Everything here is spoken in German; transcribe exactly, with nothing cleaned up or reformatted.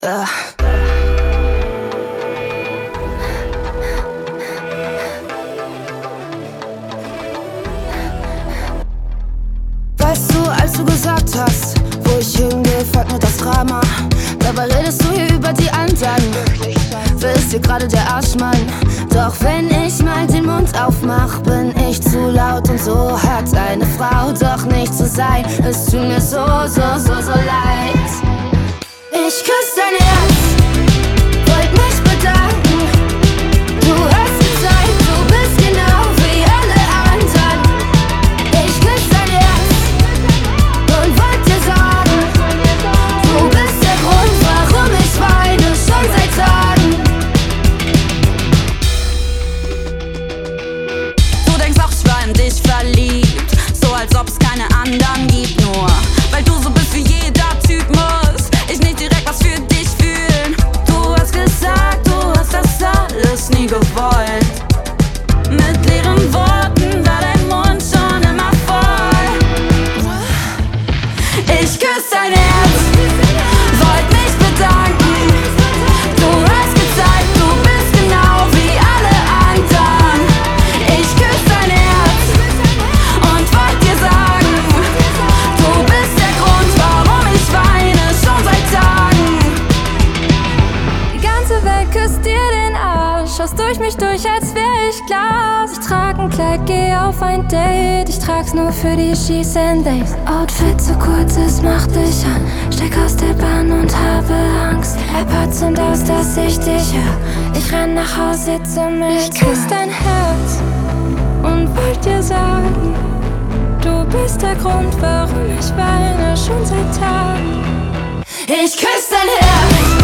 Uh. Weißt du, als du gesagt hast, wo ich hingehe, folgt mir das Drama. Dabei redest du hier über die anderen. Willst dir gerade der Arschmann. Doch wenn ich mal den Mund aufmach, bin ich zu laut. Und so hat eine Frau doch nicht zu sein. Es tut mir so, so, so, so leid. Ich küss dein Herz, wollt mich bedanken. Du hast gezeigt, du bist genau wie alle anderen. Ich küss dein Herz und wollt dir sagen, du bist der Grund, warum ich weine, schon seit Tagen. Du denkst auch, ich war in dich verliebt, so als ob es keine anderen gibt. Nur weil du so bist wie jeder Typ, muss ich nicht direkt was für dich fühlen. Du hast gesagt, du hast das alles nie gewollt. Mit leeren Worten war dein Mund schon immer voll. Ich küss dein Herz, wollt mich bedanken. Du hast gezeigt, du bist genau wie alle anderen. Ich küss dein Herz und wollt dir sagen, du bist der Grund, warum ich weine, schon seit Tagen. Die ganze Welt küsst dir den Arsch, schaust durch mich durch, als wär ich Glas. Ich trag ein Kleid, geh auf ein Date, ich trag's nur für die She's and Days. Outfit zu kurz, es macht dich an. Steig aus der Bahn und habe Angst. AirPods und aus, dass ich dich hör. Ich renn nach Hause zum Eltern. Ich küss dein Herz und wollt dir sagen, du bist der Grund, warum ich weine, schon seit Tagen. Ich küss dein Herz.